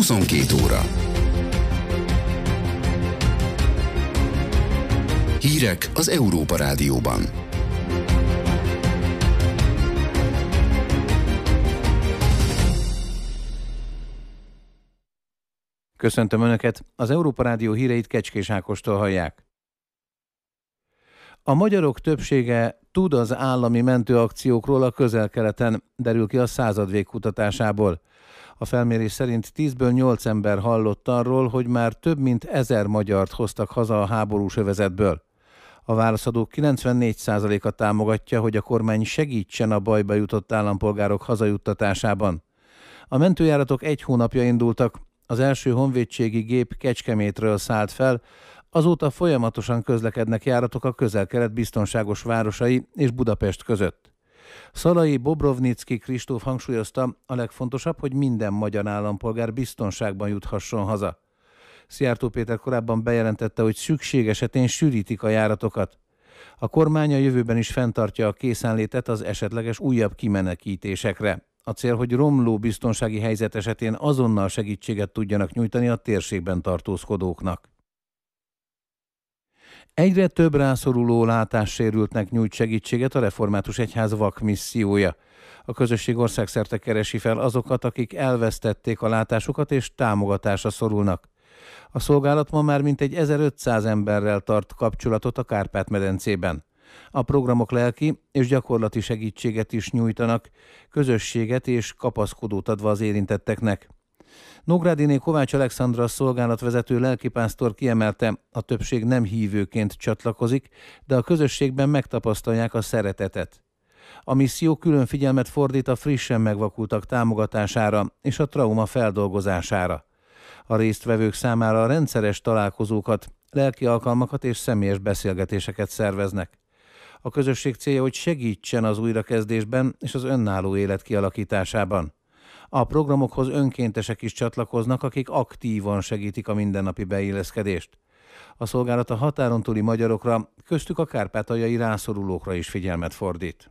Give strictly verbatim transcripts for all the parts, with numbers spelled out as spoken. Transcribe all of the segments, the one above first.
huszonkét óra. Hírek az Európa Rádióban. Köszöntöm Önöket, az Európa Rádió híreit Kecskés Ákostól hallják. A magyarok többsége tud az állami mentőakciókról a Közel-Keleten, derül ki a századvég kutatásából. A felmérés szerint tízből nyolc ember hallott arról, hogy már több mint ezer magyart hoztak haza a háborús övezetből. A válaszadók kilencvennégy százaléka támogatja, hogy a kormány segítsen a bajba jutott állampolgárok hazajuttatásában. A mentőjáratok egy hónapja indultak, az első honvédségi gép Kecskemétről szállt fel, azóta folyamatosan közlekednek járatok a Közel-Kelet biztonságos városai és Budapest között. Szalai Bobrovnicki Kristóf hangsúlyozta, a legfontosabb, hogy minden magyar állampolgár biztonságban juthasson haza. Szijjártó Péter korábban bejelentette, hogy szükség esetén sűrítik a járatokat. A kormány a jövőben is fenntartja a készenlétet az esetleges újabb kimenekítésekre. A cél, hogy romló biztonsági helyzet esetén azonnal segítséget tudjanak nyújtani a térségben tartózkodóknak. Egyre több rászoruló látássérültnek nyújt segítséget a Református Egyház vakmissziója. A közösség országszerte keresi fel azokat, akik elvesztették a látásukat és támogatásra szorulnak. A szolgálat ma már mintegy ezerötszáz emberrel tart kapcsolatot a Kárpát-medencében. A programok lelki és gyakorlati segítséget is nyújtanak, közösséget és kapaszkodót adva az érintetteknek. Nógrádiné Kovács Alexandra szolgálatvezető lelkipásztor kiemelte, a többség nem hívőként csatlakozik, de a közösségben megtapasztalják a szeretetet. A misszió külön figyelmet fordít a frissen megvakultak támogatására és a trauma feldolgozására. A résztvevők számára rendszeres találkozókat, lelki alkalmakat és személyes beszélgetéseket szerveznek. A közösség célja, hogy segítsen az újrakezdésben és az önálló élet kialakításában. A programokhoz önkéntesek is csatlakoznak, akik aktívan segítik a mindennapi beilleszkedést. A szolgálat a határon túli magyarokra, köztük a kárpátaljai rászorulókra is figyelmet fordít.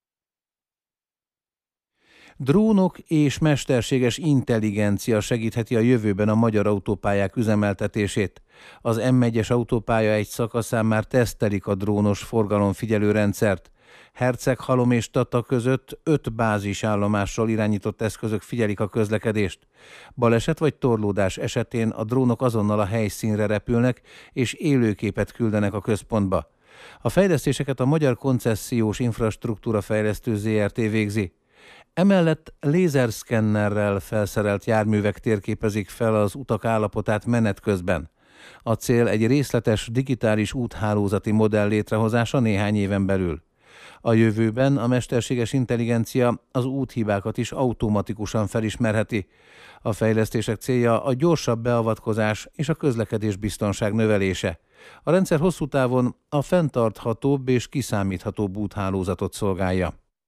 Drónok és mesterséges intelligencia segítheti a jövőben a magyar autópályák üzemeltetését. Az M egyes autópálya egy szakaszán már tesztelik a drónos forgalomfigyelő rendszert. Herceghalom és Tata között öt bázisállomással irányított eszközök figyelik a közlekedést. Baleset vagy torlódás esetén a drónok azonnal a helyszínre repülnek és élőképet küldenek a központba. A fejlesztéseket a Magyar Koncesziós Infrastruktúra Fejlesztő zé er té végzi. Emellett lézerszkennerrel felszerelt járművek térképezik fel az utak állapotát menet közben. A cél egy részletes digitális úthálózati modell létrehozása néhány éven belül. A jövőben a mesterséges intelligencia az úthibákat is automatikusan felismerheti. A fejlesztések célja a gyorsabb beavatkozás és a közlekedés biztonság növelése. A rendszer hosszú távon a fenntarthatóbb és kiszámíthatóbb úthálózatot szolgálja.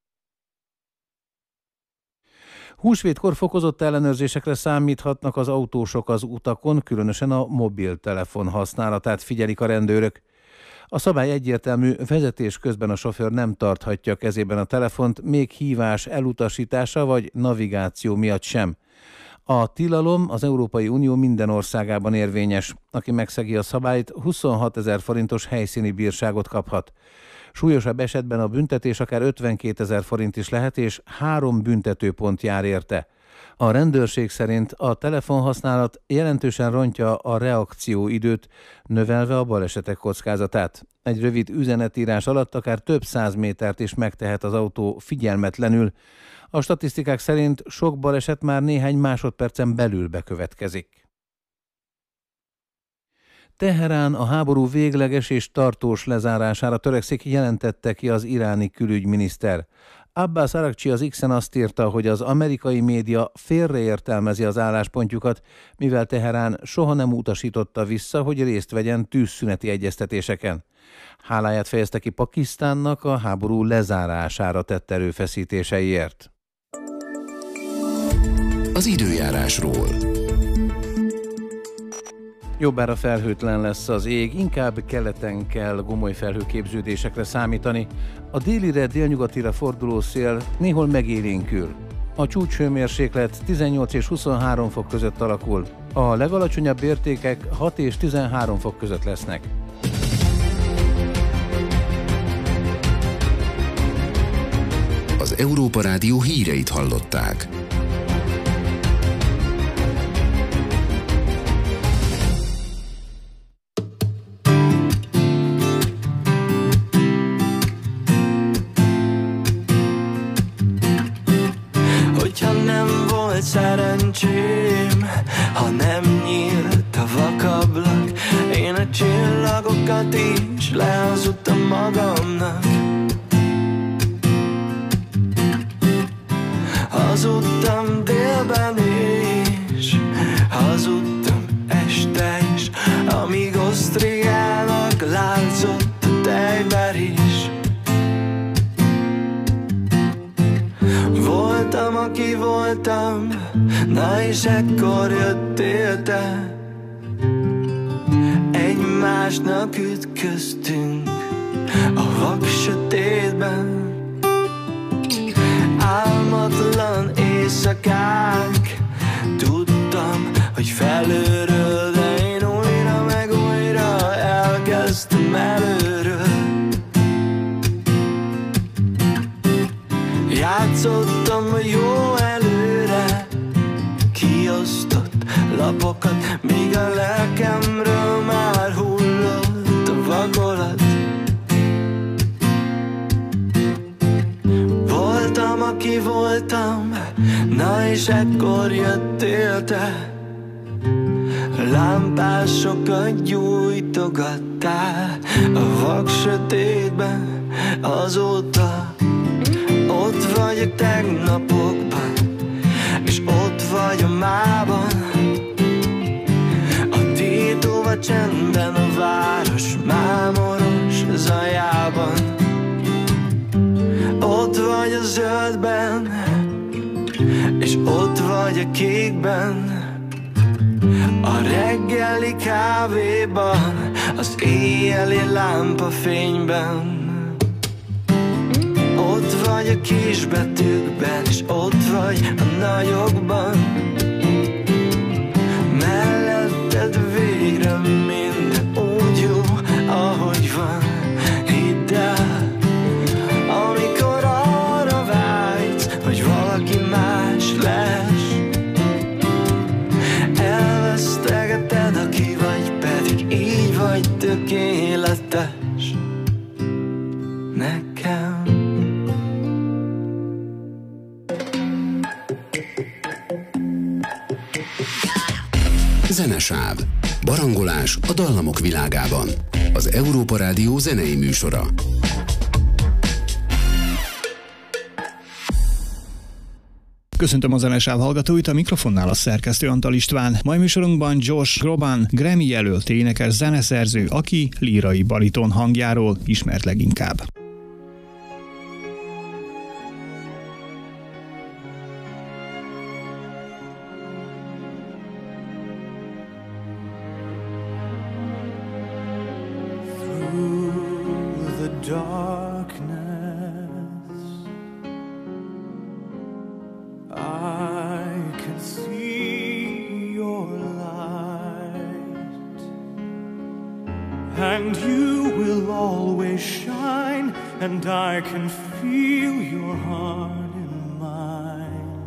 Húsvétkor fokozott ellenőrzésekre számíthatnak az autósok az utakon, különösen a mobiltelefon használatát figyelik a rendőrök. A szabály egyértelmű, vezetés közben a sofőr nem tarthatja kezében a telefont, még hívás elutasítása vagy navigáció miatt sem. A tilalom az Európai Unió minden országában érvényes. Aki megszegi a szabályt, huszonhatezer forintos helyszíni bírságot kaphat. Súlyosabb esetben a büntetés akár ötvenkétezer forint is lehet, és három büntetőpont jár érte. A rendőrség szerint a telefonhasználat jelentősen rontja a reakcióidőt, növelve a balesetek kockázatát. Egy rövid üzenetírás alatt akár több száz métert is megtehet az autó figyelmetlenül. A statisztikák szerint sok baleset már néhány másodpercen belül bekövetkezik. Teherán a háború végleges és tartós lezárására törekszik, jelentette ki az iráni külügyminiszter. Abbas Araghchi az X-en azt írta, hogy az amerikai média félreértelmezi az álláspontjukat, mivel Teherán soha nem utasította vissza, hogy részt vegyen tűzszüneti egyeztetéseken. Háláját fejezte ki Pakisztánnak a háború lezárására tett erőfeszítéseiért. Az időjárásról. Jobbára felhőtlen lesz az ég, inkább keleten kell gomoly felhőképződésekre számítani. A délire, délnyugatira forduló szél néhol megélénkül. A csúcshőmérséklet tizennyolc és huszonhárom fok között alakul. A legalacsonyabb értékek hat és tizenhárom fok között lesznek. Az Európa Rádió híreit hallották. Hogyha nem volt szerencsém, ha nem nyílt a vakablak, én a csillagokat is lehazudtam magamnak. Hazudtam délben is, hazudtam este is, amíg osztriának látszott a tejber is. Voltam, aki voltam, na és ekkor jöttél te. Egymásnak ütköztünk a vak sötétben. Álmatlan éjszakák, tudtam, hogy felülről, de én újra meg újra elkezdtem előről. Játszottam a jó előre kiosztott lapokat, míg a lelkemről már hullott a vakolat. Voltam, aki voltam, na és ekkor jöttél te. Lámpásokat gyújtogattál a vak sötétben. Azóta ott vagyok tegnapokban, és ott vagy a mában. A tétova csendben, a város mámoros zajában. Ott vagy a zöldben, és ott vagy a kékben. A reggeli kávéban, az éjjeli lámpafényben. Ott vagy a kisbetűkben, és ott vagy a nagyokban. Melletted végre minden úgy jó, ahogy van. Hidd el, amikor arra vágysz, hogy valaki más lesz. Elvesztegeted, aki vagy, pedig így vagy tökéletes nekem. Zenesáv. Barangolás a dallamok világában. Az Európa Rádió zenei műsora. Köszöntöm a Zenesáv hallgatóit, a mikrofonnál a szerkesztő Antal István. Mai műsorunkban Josh Groban, Grammy jelölt énekes zeneszerző, aki lírai bariton hangjáról ismert leginkább. And you will always shine, and I can feel your heart in mine.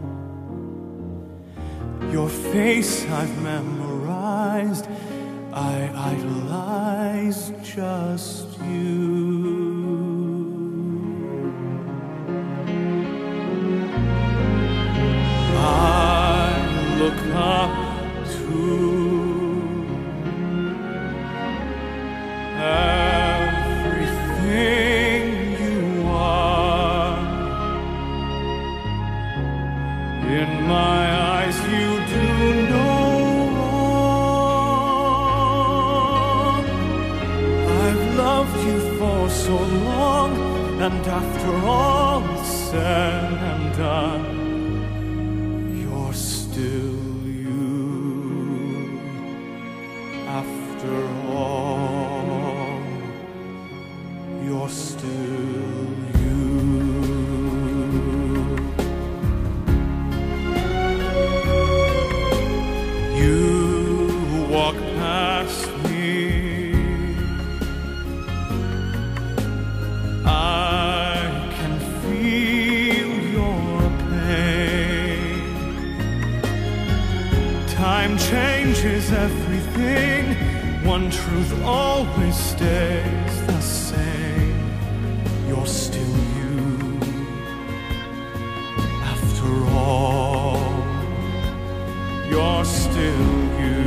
Your face I've memorized, I idolize just you. I look up to everything you are. In my eyes you do no wrong. I've loved you for so long, and after all is said and done, you're still you. After all, you're still you. changes everything. One truth always stays the same. You're still you. After all, you're still you.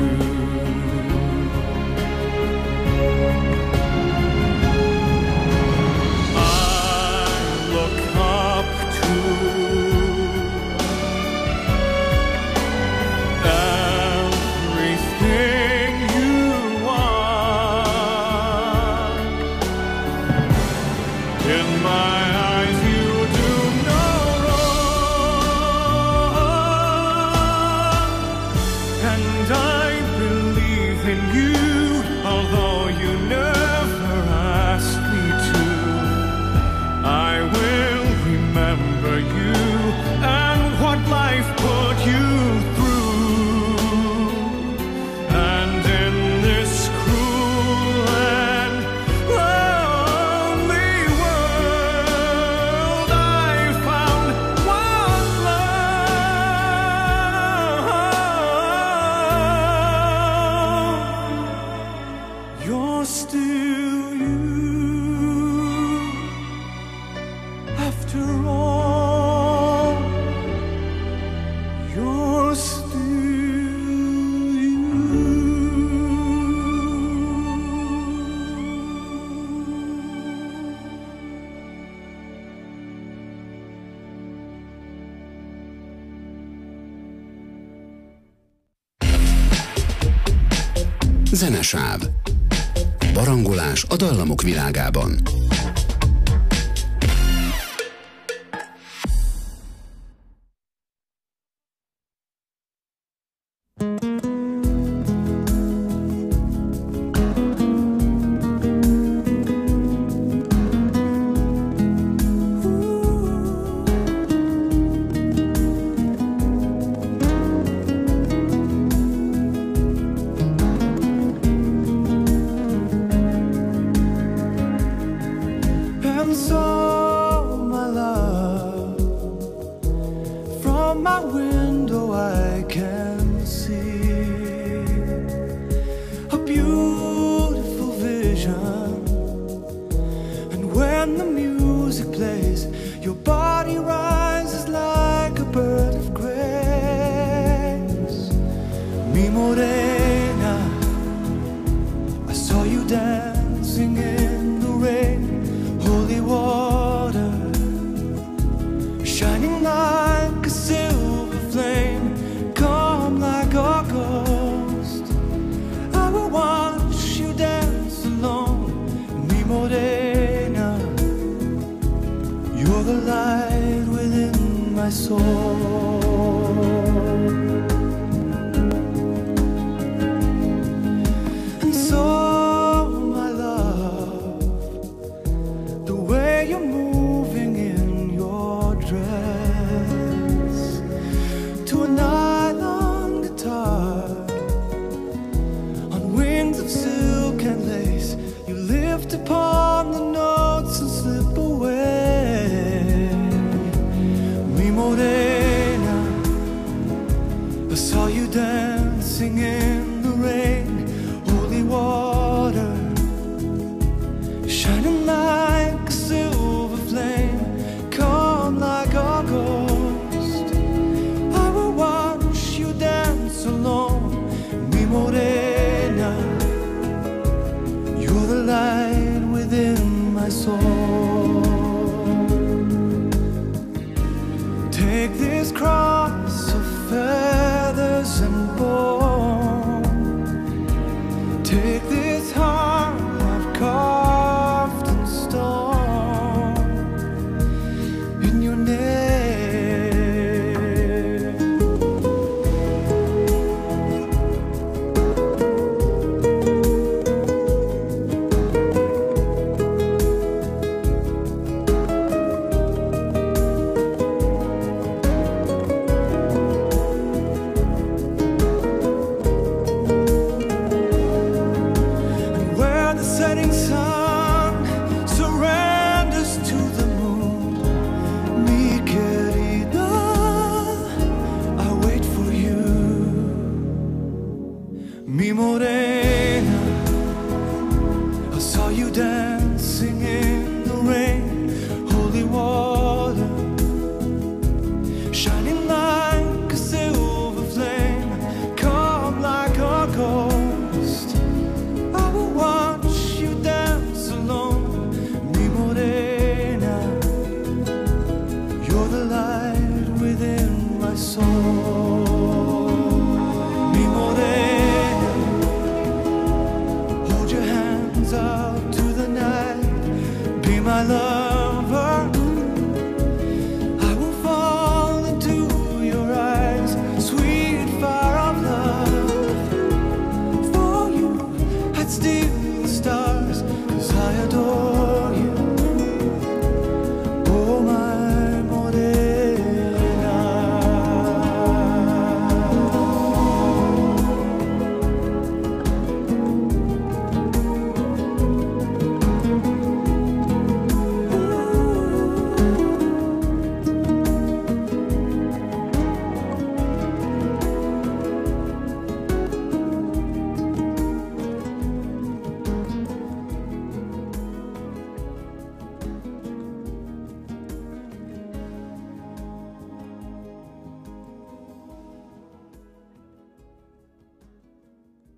Zenesáv. Barangolás a dallamok világában.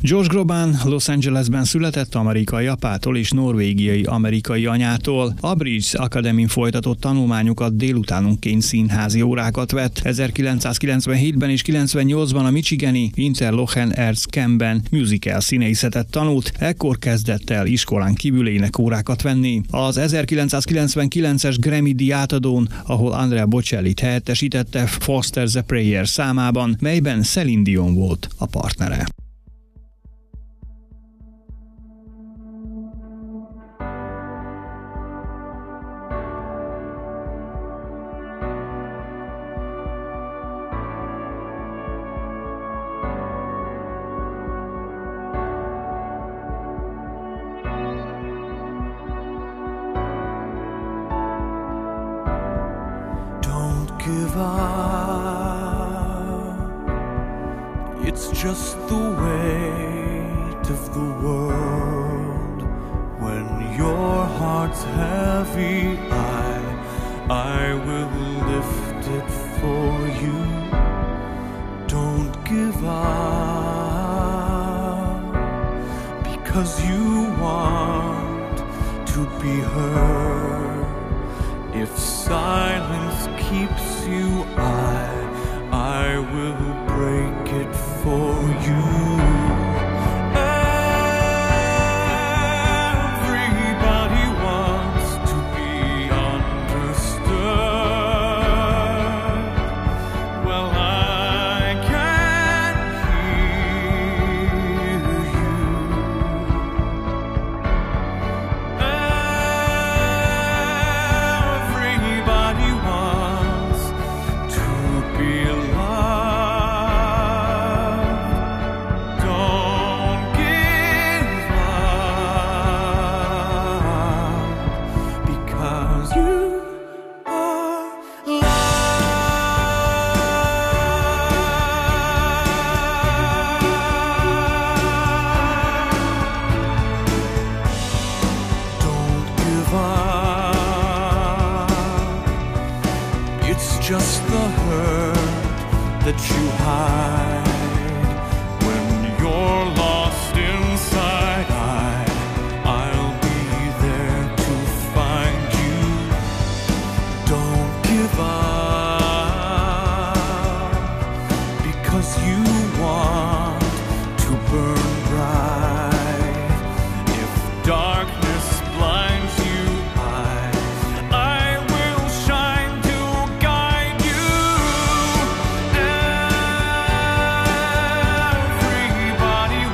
Josh Groban Los Angelesben született amerikai apától és norvégiai amerikai anyától. A Bridges Academy folytatott tanulmányokat, délutánonként színházi órákat vett. ezerkilencszázkilencvenhétben és kilencvennyolcban a michigani Interlochen Arts Campben musical színészetet tanult, ekkor kezdett el iskolán kívül énekórákat venni. Az ezerkilencszázkilencvenkilences Grammy-díj átadón, ahol Andrea Bocellit helyettesítette Foster's the Prayer számában, melyben Celine Dion volt a partnere. Give up. It's just the weight of the world. When your heart's heavy, I, I will lift it for you. Don't give up, because you want to be heard. If silence keeps you, I, I will break it for you. Everybody wants to be understood. Well, I can hear you. Everybody wants to be loved. Don't give up, because you are loved. Don't give up. It's just the hurt that you hide. When you're lost inside, I, I'll be there to find you. Don't give up, because you want to burn bright. If darkness blinds you, I, I will shine to guide you. Everybody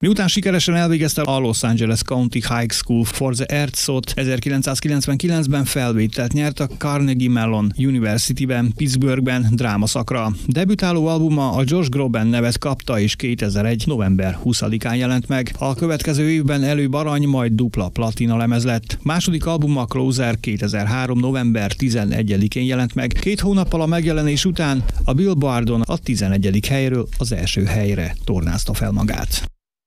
Miután sikeresen elvégezte a Los Angeles County High School for the Arts-ot, ezerkilencszázkilencvenkilencben felvételt nyert a Carnegie Mellon University-ben, Pittsburghben drámaszakra. Debütáló albuma a Josh Groban nevet kapta, és kétezer-egy. november huszadikán jelent meg. A következő évben előbb arany, majd dupla platina lemez lett. Második albuma Closer kétezer-három. november tizenegyedikén jelent meg. Két hónappal a megjelenés után a Billboardon a tizenegyedik helyről az első helyre tornázta fel magát.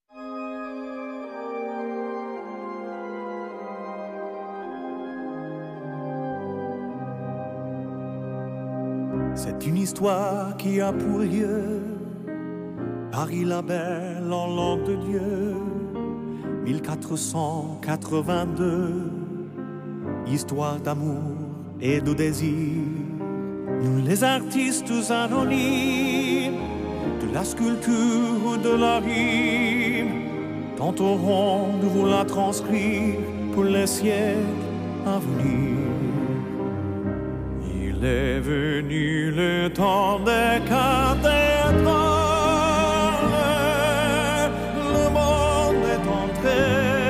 C'est une histoire qui a pour lieu Paris la belle en langue de Dieu, mille quatre cent quatre-vingt-deux. Histoire d'amour et de désir. Nous les artistes anonymes de la sculpture ou de la rime tenterons de vous la transcrire pour les siècles à venir. Il est venu le temps des cathédrales, le monde est entré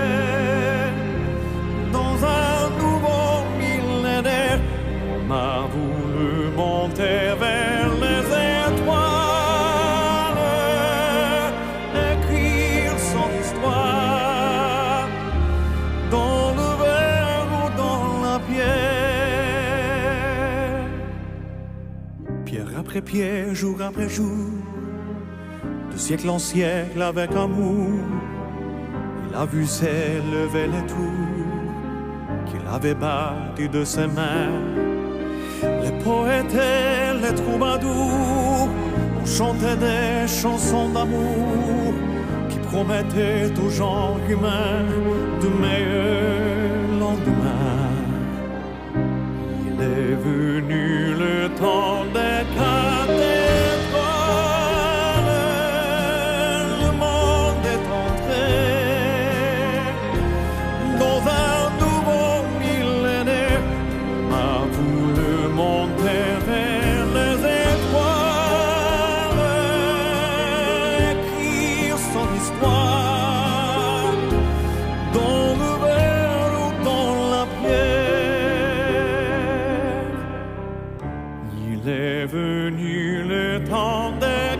dans un nouveau millénaire. On a voulu monter vers les étoiles, écrire son histoire dans le verre ou dans la pierre. Pierre après pierre, jour après jour, de siècle en siècle avec amour, il a vu s'élever les tours qu'il avait bâties de ses mains. Les poètes et les troubadours ont chanté des chansons d'amour qui promettaient aux gens humains de meilleurs lendemains. Il est venu le temps des cathédrales, le monde est entré dans un nouveau millénaire. On a voulu monter vers les étoiles, écrire son histoire dans le verre ou dans la pierre. Il est venu le temps des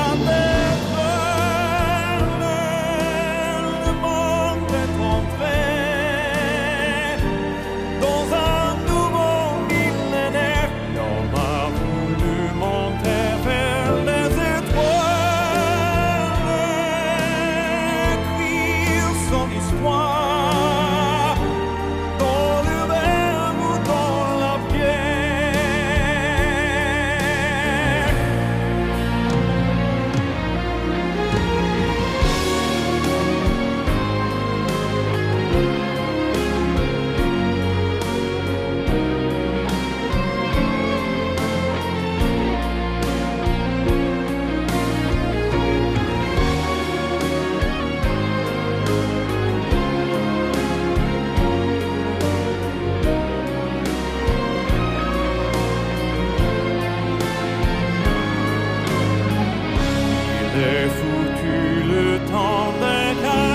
cathédrales, le monde est entré dans un nouveau millénaire. L'homme a voulu monter vers les étoiles, écrire son histoire dans le verre ou dans la pierre. Il est foutu le temps des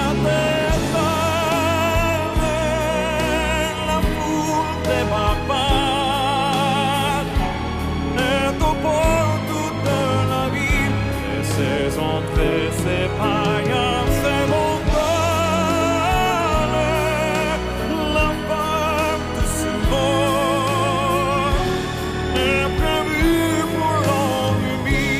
cathédrales, la foule des barbares est au bord de la ville, et ses entrées, ses païens, ses mongols, la femme de Simone est prévue pour l'an deux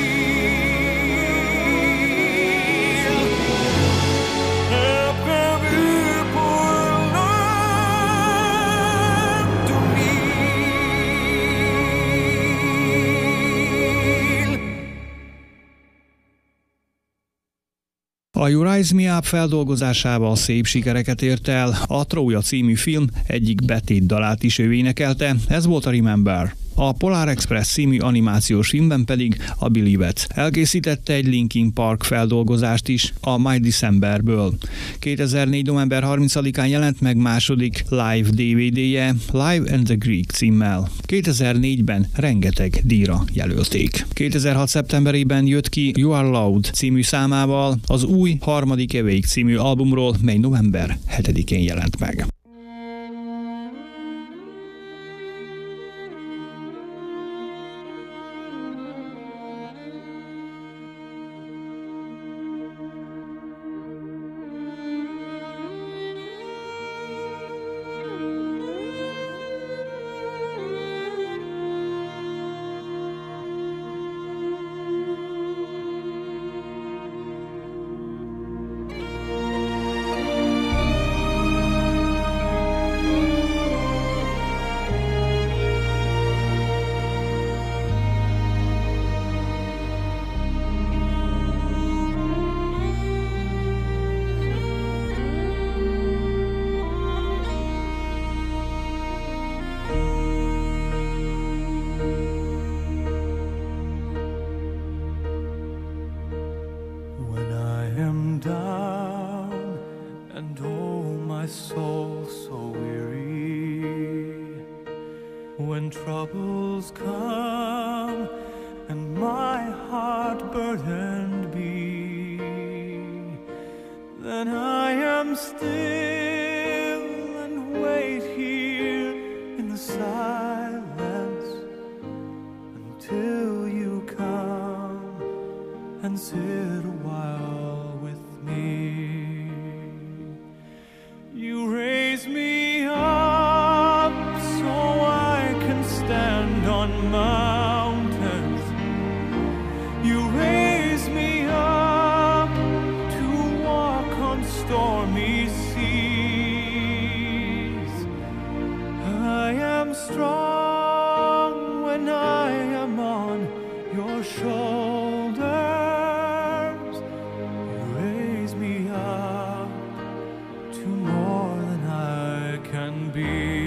mille, est prévue pour l'an deux mille. A You Rise Me Up feldolgozásával szép sikereket ért el, a Trója című film egyik betét dalát is ő énekelte, ez volt a Remember. A Polar Express című animációs filmben pedig a Believe-et. Elkészítette egy Linkin Park feldolgozást is a My Decemberből. kétezer-négy. november harmincadikán jelent meg második live dé vé dé-je Live and the Greek címmel. kétezer-négyben rengeteg díjra jelölték. kétezer-hat. szeptemberében jött ki You Are Loud című számával az új harmadik Awake című albumról, mely november hetedikén jelent meg. When troubles come and my heart burdened be, then I am still and wait here in the silence until you come and sit a while with me. You raise me up so I can stand on mountains. You raise me up to walk on stormy seas. I am strong when I am on your shoulders. You raise me up to more than I can be.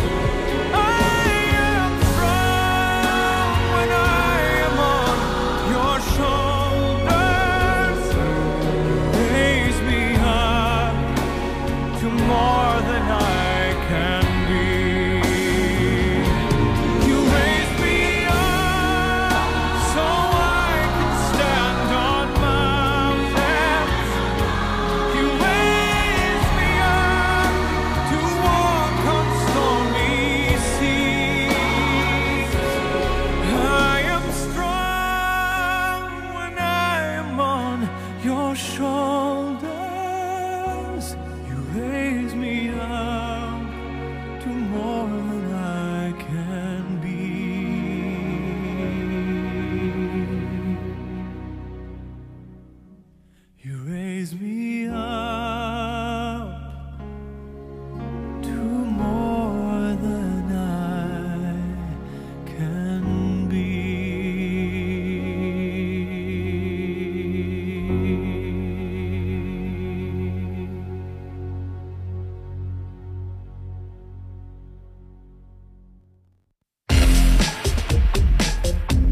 Your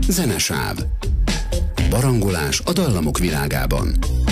Zenesáv. Barangolás a dallamok világában.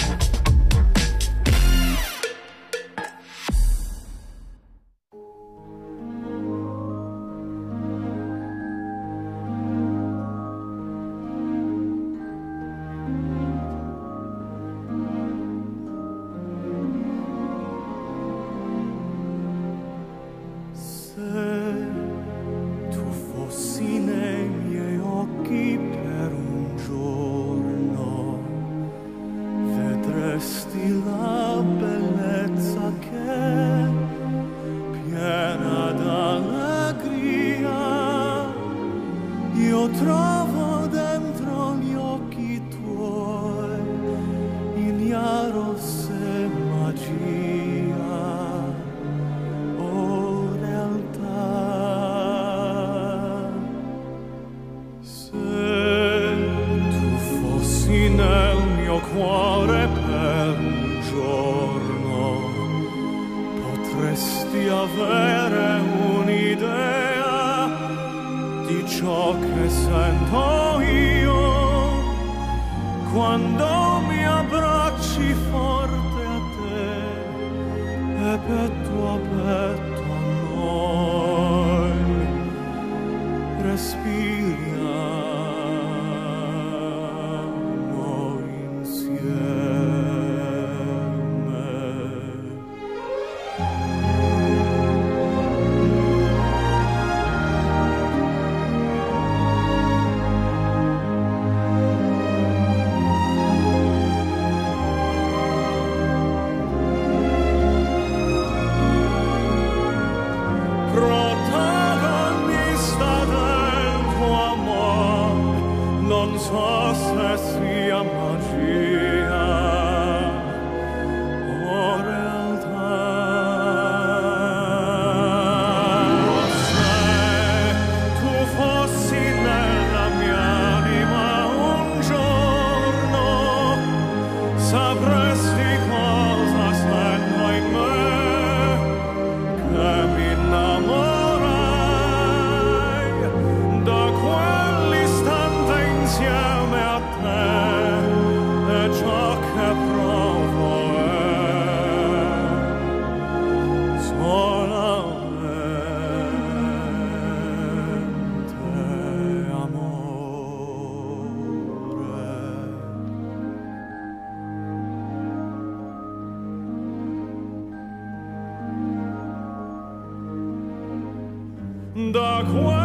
Da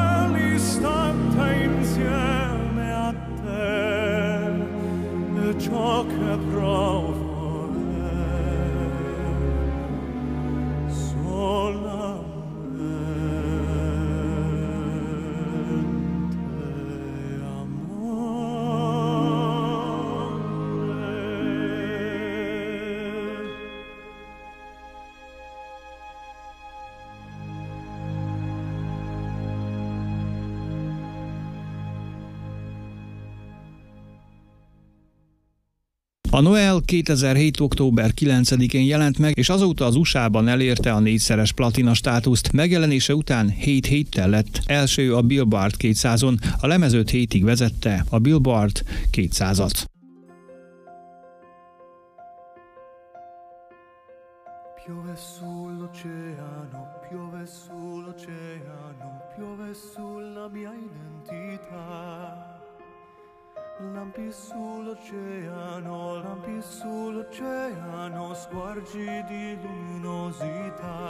quell'istante insieme a te è ciò che provo A Noel kétezer-hét. október kilencedikén jelent meg, és azóta az u es á-ban elérte a négyszeres platina státuszt. Megjelenése után hét héttel lett első a Billboard kétszázon, a lemez öt hétig vezette a Billboard kétszázat. Piove sull'oceano, piove sull'oceano, piove sulla mia identità. Lampi sull'oceano, lampi sull'oceano, sguardi di luminosità.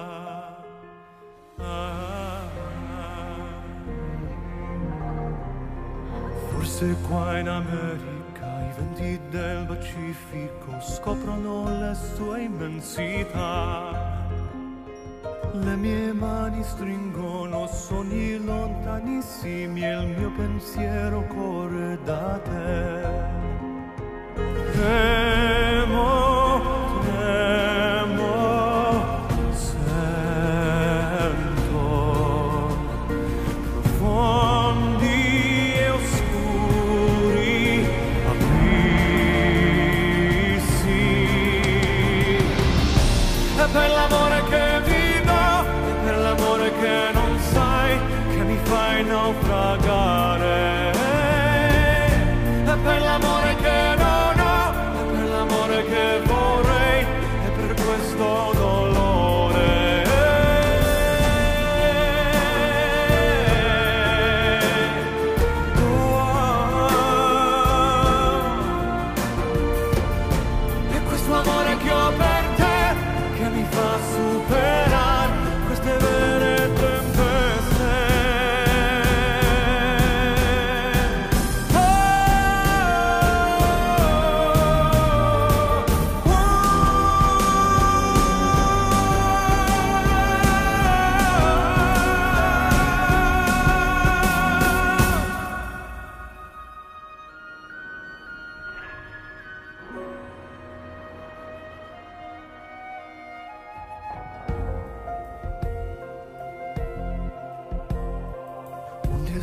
Ah, forse qua in America i venti del Pacifico scoprono le sue immensità. Le mie mani stringono sogni lontanissimi e il mio pensiero corre da te. Tremo, tremo, sento profondi e oscuri abissi. E per l'amore che che non sai, che mi fai naufragare.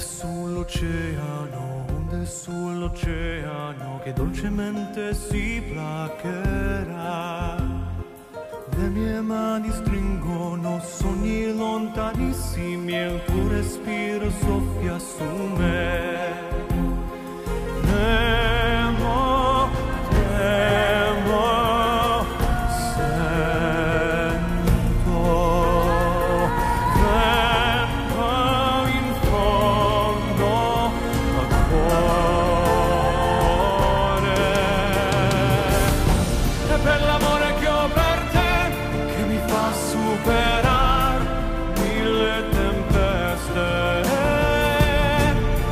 sull'oceano, onde sull'oceano che dolcemente si placherà. Le mie mani stringono sogni lontanissimi e il tuo respiro soffia su me. Temo, temo, sento vento in fondo al cuore. E per l'amore che ho per te, che mi fa superare mille tempeste,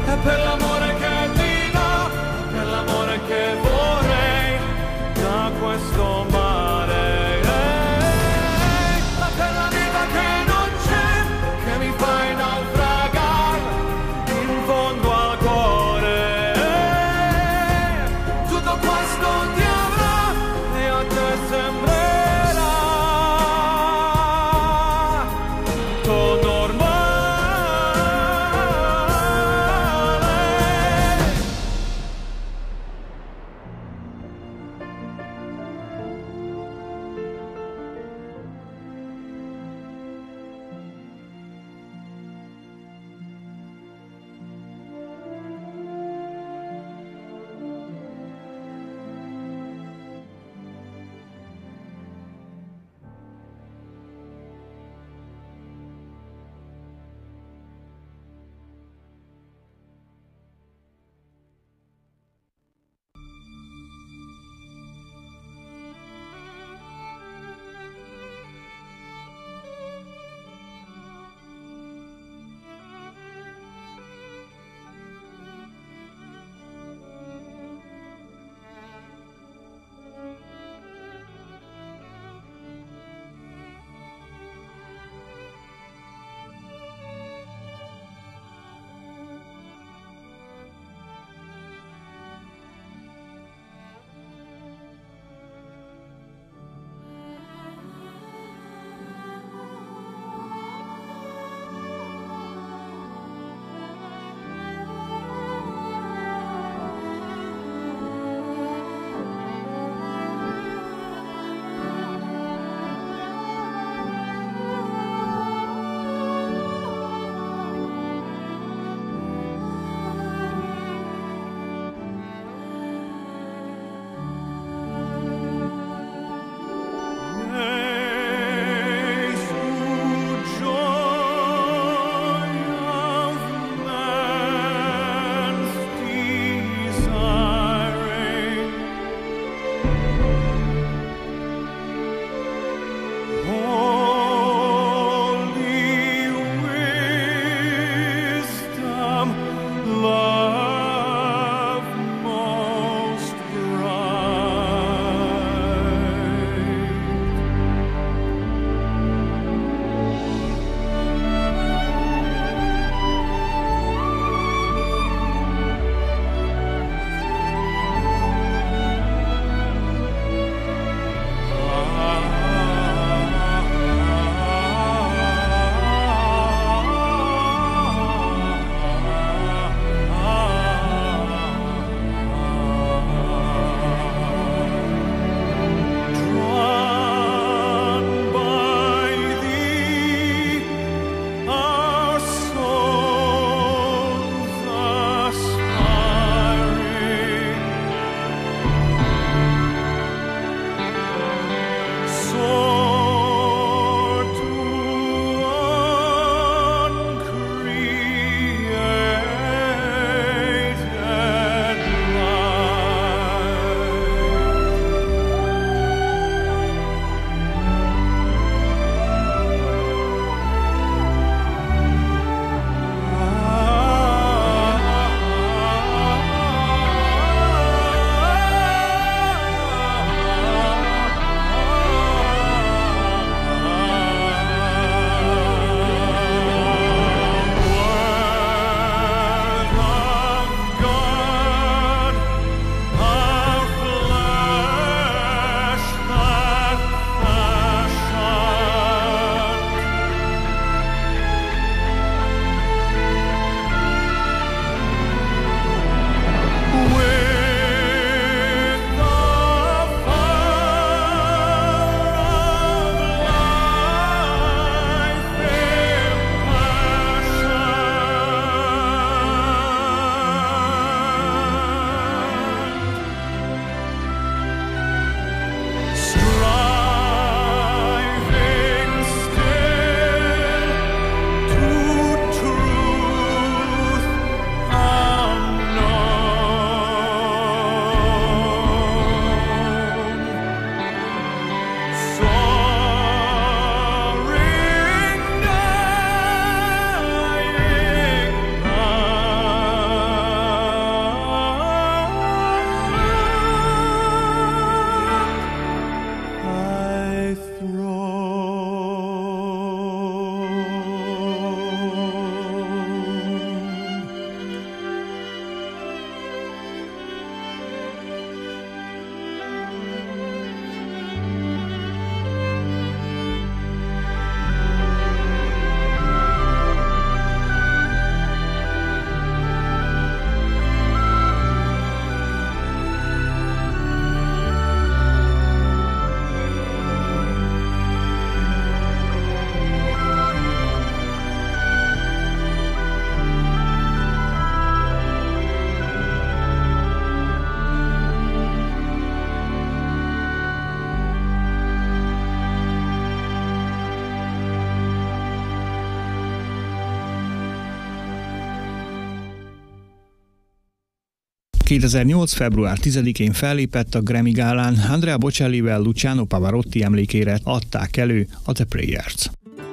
kétezer-nyolc. február tizedikén fellépett a Grammy gálán, Andrea Bocellivel Luciano Pavarotti emlékére adták elő a The Prayers.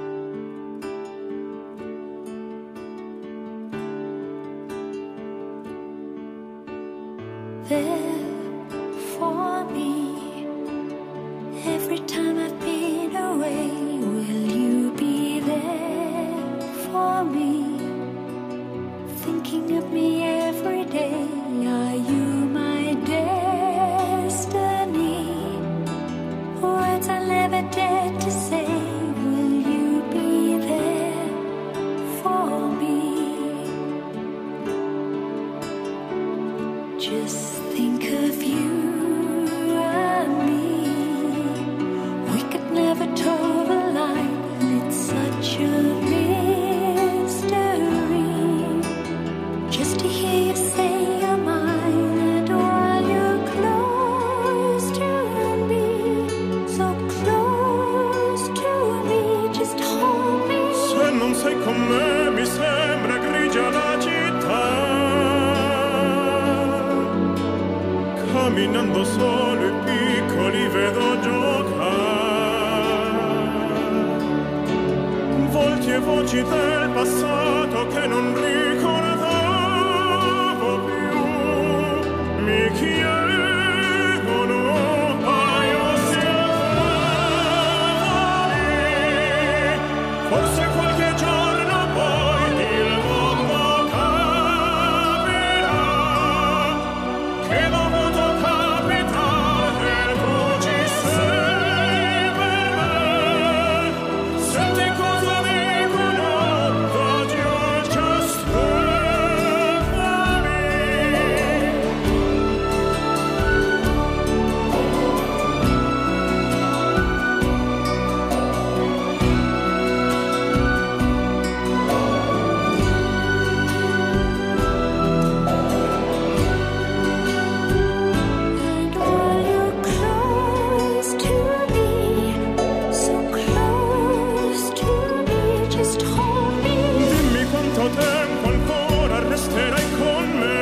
Camminando solo i piccoli vedo giocare volti e voci del passato che non ricordavo più. Mi chiedono paio siamo forse qualche giorno poi il mondo capirà che dovuto capitare tu ci sei per me. Senti cosa dicono that you're just there for me. And while you're close to me, so close to me, just hold me. Dimmi quanto tempo ancora resterai con me.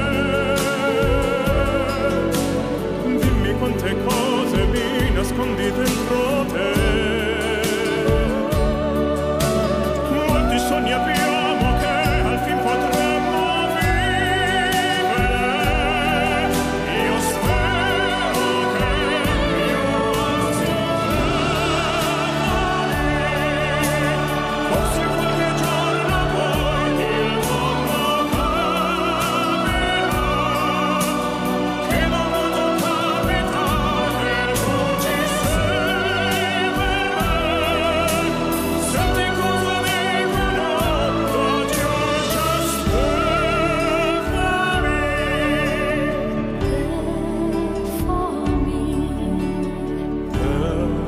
Dimmi quante cose mi nascondi dentro te. Molti sogni abbiamo che al fin potremmo vivere. Io spero che io forse qualche giorno poi il mondo capirà che dovuto capitare tu ci sei per me. Senti cosa dicono that you're just there for me. There for me. There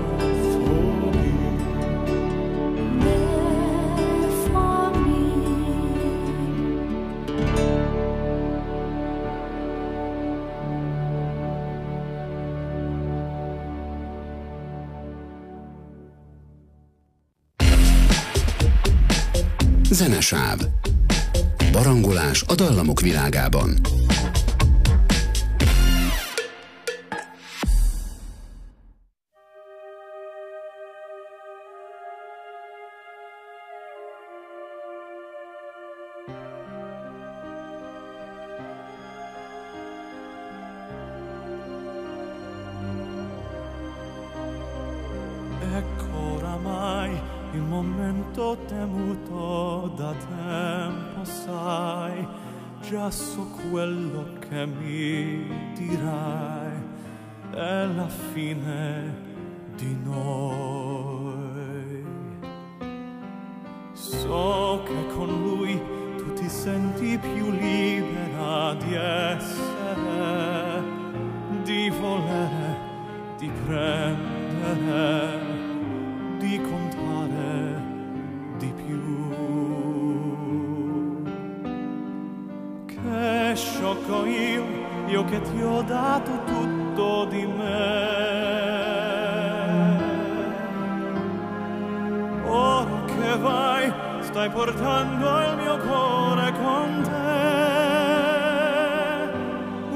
for me. Zenesáv. Barangolás a dallamok világában. Ecco oramai il momento temuto da tempo, sai, già so quello che mi dirai, è la fine di noi. So che con lui tu ti senti più libera di essere, di volere, di prendere, di contare di più. Che sciocco io, io che ti ho dato tutto di me. Ora che vai, stai portando il mio cuore con te.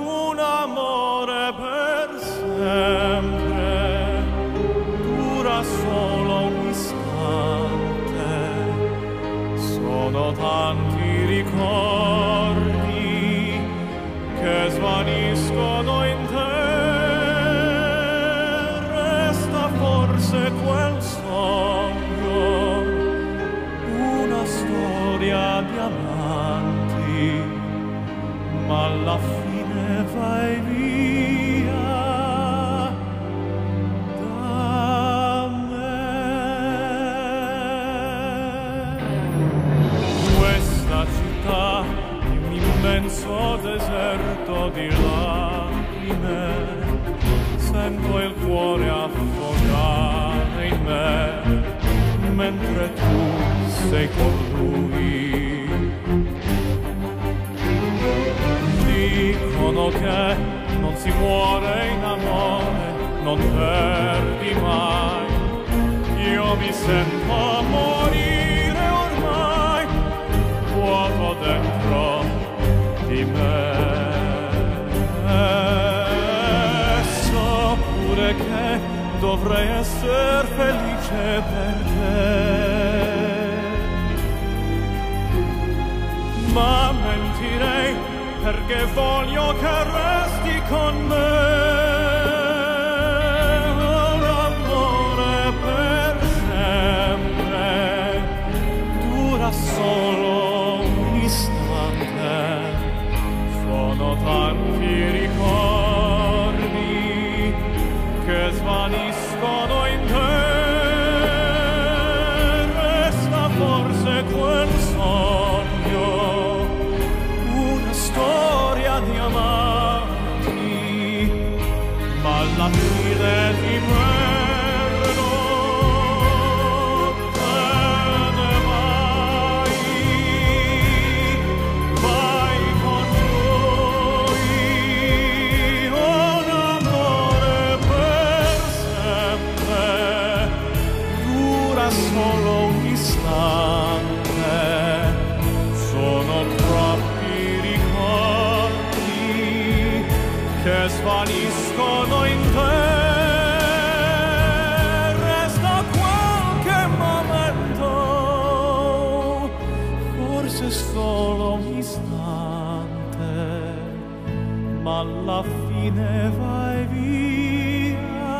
ma alla fine vai via da me. Questa città è un immenso deserto di lacrime, sento il cuore affogare in me, mentre tu sei con lui. Dicono che non si muore in amore, non perdi mai. Io mi sento morire ormai, vuoto dentro di me. So pure che dovrei essere felice per te, ma mentirei perché voglio che resti con me. L'amore per sempre dura solo un istante, sono tanti ricordi che svaniscono in te. Resta forse quel sogno, una storia di amanti, ma alla fine ti perdo. Te ne vai, vai con lui. Un amore per sempre dura solo un istante, sono troppi che svaniscono in te. Resta qualche momento, forse solo un istante, ma alla fine vai via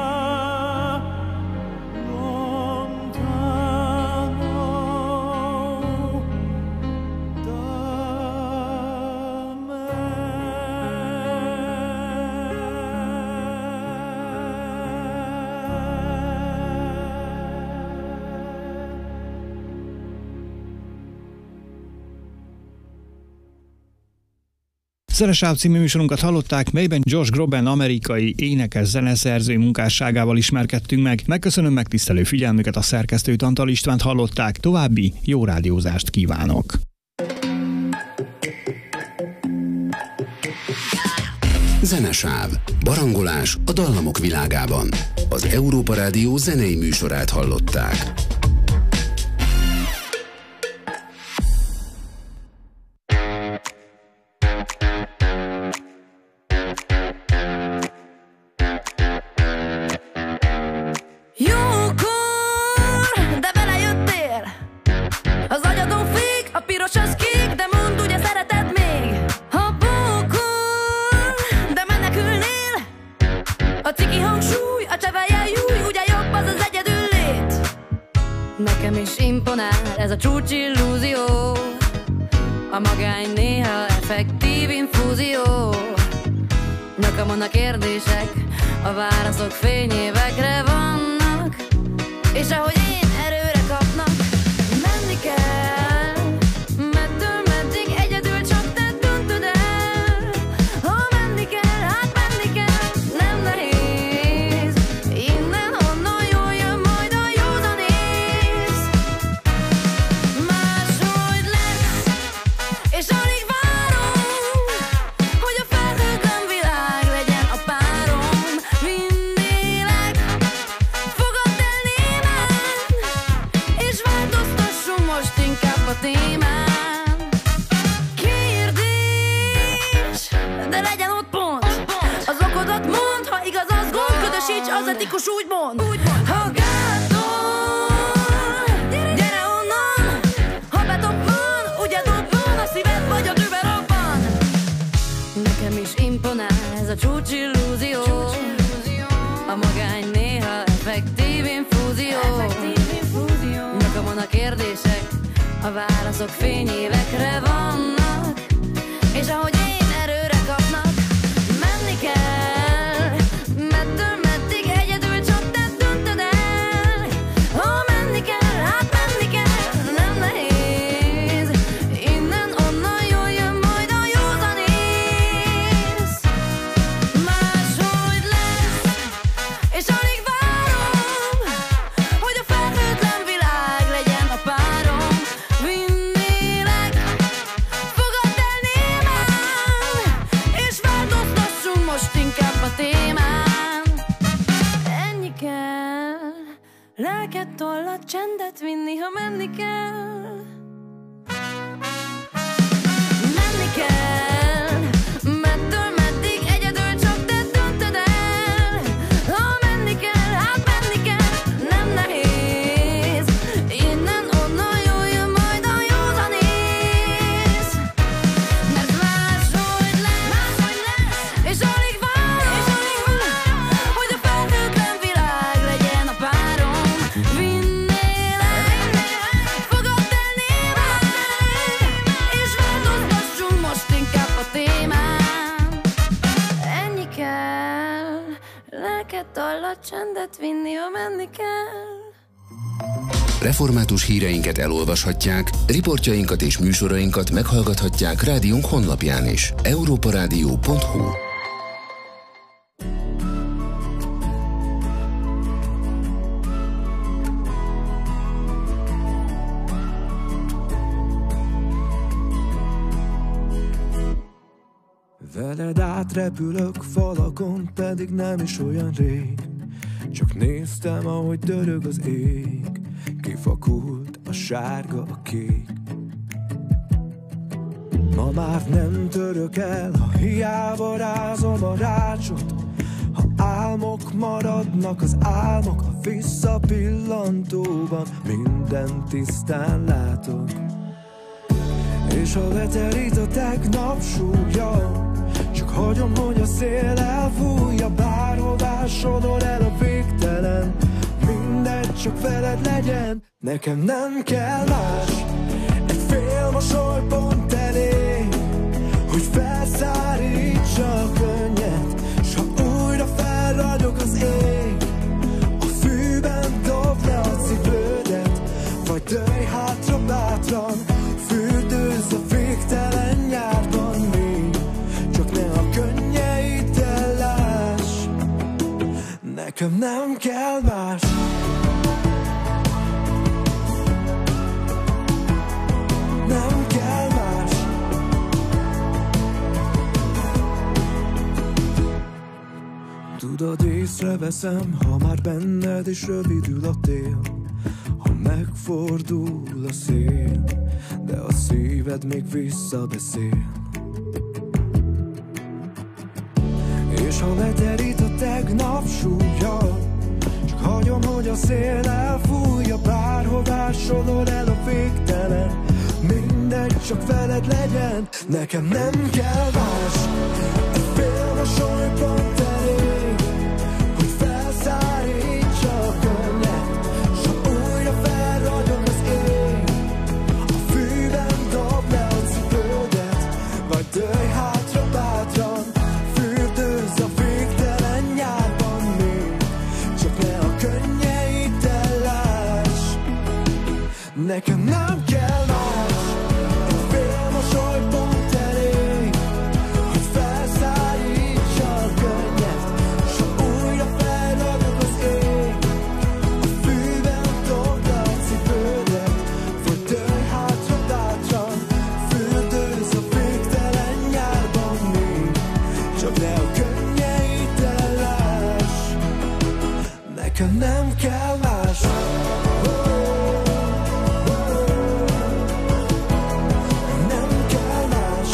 lontano da me. Zenesáv című műsorunkat hallották, melyben Josh Groban amerikai énekes zeneszerzői munkásságával ismerkedtünk meg. Megköszönöm megtisztelő figyelmüket, a szerkesztőt, Antal Istvánt hallották, további jó rádiózást kívánok! Zenesáv. Barangolás a dallamok világában. Az Európa Rádió zenei műsorát hallották. Ez a csúcsillúzió, a magány néha effektív infúzió. Nekem vannak kérdések, a válaszok fényévekre vannak, és ahogy én erőre kapnak, menni kell, mettől meddig egyedül csak te döntöd el. Ha menni kell, hát menni kell, nem nehéz, innen onnan jól jön majd a józanész. Máshogy lesz, és alig várom, hogy a felhőtlen világ legyen a párom. Vindélek, fogadd el némán, és változtassunk most inkább a témán. Kérdés, de legyen ott pont, az okodat mondd, ha igaz az gond, ködösíts, az etikus úgy mond. Ha gátol, gyere onnan, ha betoppan, ugye dobban, a szíved vagy a tűbe robban. Nekem is imponál ez a csúcsillúzió, a magány néha effektív infúzió. Nekem vannak kérdések, a válaszok fényévekre vannak, és ahogy én erőre lelket tollat, csendet vinni, ha menni kell. Menni kell, mettől meddig egyedül csak te döntöd el. Ha menni kell, hát menni kell, nem nehéz. Innen, onnan jöjjön majd a józan ész. Mert máshogy lesz, és alig várom, hogy a felhőtlen világ legyen a párom. Vinnél el, fogadd el névem, és változtassunk most inkább a témán. Ennyi kell, lelket tallat, csendet vinni, ha menni kell. Református híreinket elolvashatják, riportjainkat és műsorainkat meghallgathatják rádiónk honlapján is. európarádió pont hu. Veled átrepülök falakon, pedig nem is olyan rég. Csak néztem, ahogy dörög az ég, kifakult a sárga, a kék. Ma már nem török el, ha hiába rázom a rácsot. Ha álmok maradnak az álmok, a visszapillantóban mindent tisztán látok. És ha leterít a tegnap súlya, csak hagyom, hogy a szél elfújja. Bárhová sodor el a végtelen, mindegy, csak veled legyen. Nekem nem kell más, egy fél mosoly pont elég, hogy felszárítsa a könnyet. S ha újra felragyog az ég, a fűben dobd le a cipődet, vagy dőlj hátra bátran, fürdőzz a végtelen nyárban még, csak ne a könnyeiddel láss. Nekem nem kell más. Nem kell más. Tudod, észreveszem, ha már benned is rövidül a tél, ha megfordul a szél, de a szíved még visszabeszél. És ha leterít a tegnap súlya, csak hagyom, hogy a szél elfújja. Bárhová sodor el a végtelen, mindegy, csak veled legyen. Nekem nem kell más, egy fél mosoly pont elég, hogy felszárítsa a könnyet. S ha újra felragyog az ég, a fűben dob le a cipődet, vagy dőlj hátra bátran, fürdőzz a végtelen nyárban még, csak ne a könnyeiddel láss. Nekem nem kell más, egy fél mosoly pont elég, hogy felszárítsa a könnyet. S ha újra felragyog az ég, a fűben dobd le a cipődet, vagy dőlj hátra bátran, fürdőzz a végtelen nyárban még, csak ne a könnyeiddel láss. Nekem nem kell más. Nem kell más.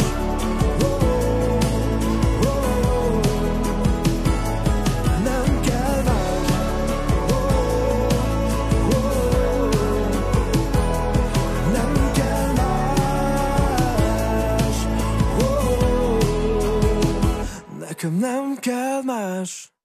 Nem kell más. Nem kell más. Nekem nem kell más.